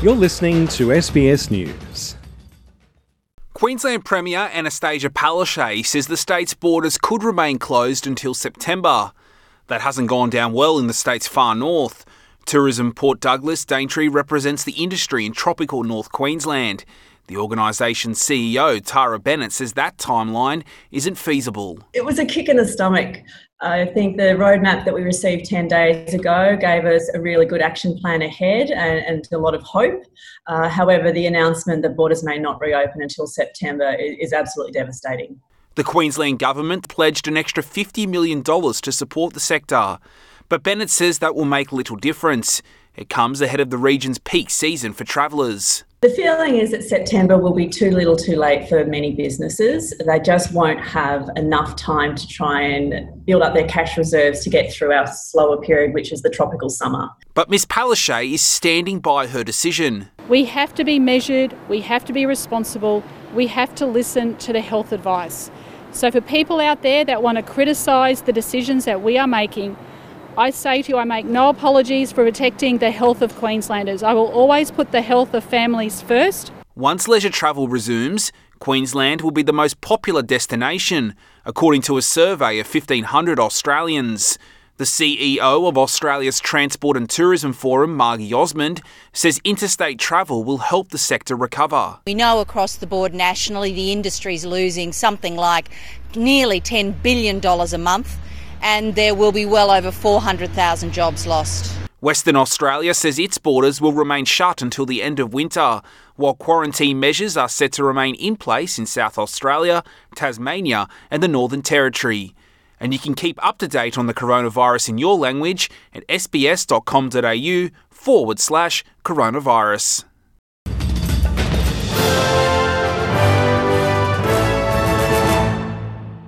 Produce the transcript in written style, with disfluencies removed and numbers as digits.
You're listening to SBS News. Queensland Premier Anastasia Palaszczuk says the state's borders could remain closed until September. That hasn't gone down well in the state's far north. Tourism Port Douglas Daintree represents the industry in tropical North Queensland. The organisation's CEO, Tara Bennett, says that timeline isn't feasible. It was a kick in the stomach. I think the roadmap that we received 10 days ago gave us a really good action plan ahead and a lot of hope. However, the announcement that borders may not reopen until September is absolutely devastating. The Queensland government pledged an extra $50 million to support the sector. But Bennett says that will make little difference. It comes ahead of the region's peak season for travellers. The feeling is that September will be too little too late for many businesses. They just won't have enough time to try and build up their cash reserves to get through our slower period, which is the tropical summer. But Ms Palaszczuk is standing by her decision. We have to be measured, we have to be responsible, we have to listen to the health advice. So for people out there that want to criticise the decisions that we are making, I say to you, I make no apologies for protecting the health of Queenslanders. I will always put the health of families first. Once leisure travel resumes, Queensland will be the most popular destination, according to a survey of 1,500 Australians. The CEO of Australia's Transport and Tourism Forum, Margie Osmond, says interstate travel will help the sector recover. We know across the board nationally the industry's losing something like nearly $10 billion a month, and there will be well over 400,000 jobs lost. Western Australia says its borders will remain shut until the end of winter, while quarantine measures are set to remain in place in South Australia, Tasmania and the Northern Territory. And you can keep up to date on the coronavirus in your language at sbs.com.au/coronavirus.